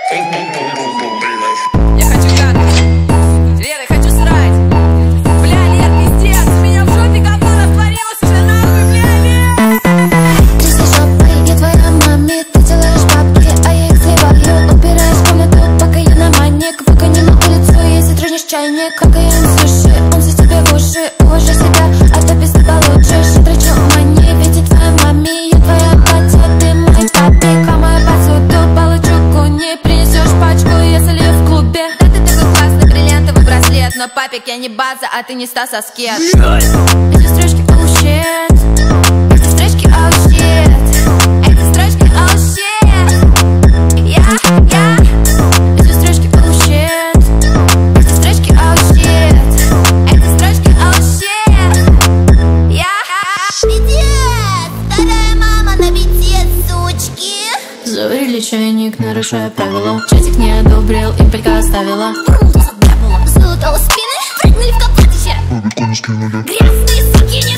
Я хочу гадать, Лера, хочу срать. Бля, Лер, пиздец, у меня в жопе говно растворилось уже нахуй, бля, Лер. Ты со жопой, я твоя маме. Ты делаешь бабки, а я их сливаю. Убираешь комнату, пока я на манек. Выгони на улицу, если тронешь чайник. Какаем суши, он за тебе в уши. Уважай себя, а то без тебя лучше. Трачу мани, ведь я твоя маме. Я твоя батя, ты мой папик. А мою посуду получу куни. Принесешь пачку, я солью в клубе. Да ты такой классный бриллиантовый браслет. Но папик, я не база, а ты не Стас Аскет. Эти строчки, oh shit. Эти строчки, oh shit. Эти строчки, oh shit. Эти строчки, oh shit. Эти строчки, oh shit. Эти строчки, oh shit. Пиздец, вторая мама на бите, сучки. Заварили чайник, нарушая правила. Чатик не одобрил, импелька оставила. Залутала спины, прыгнули в копытище. Бабику не скинули. Грязные суки, не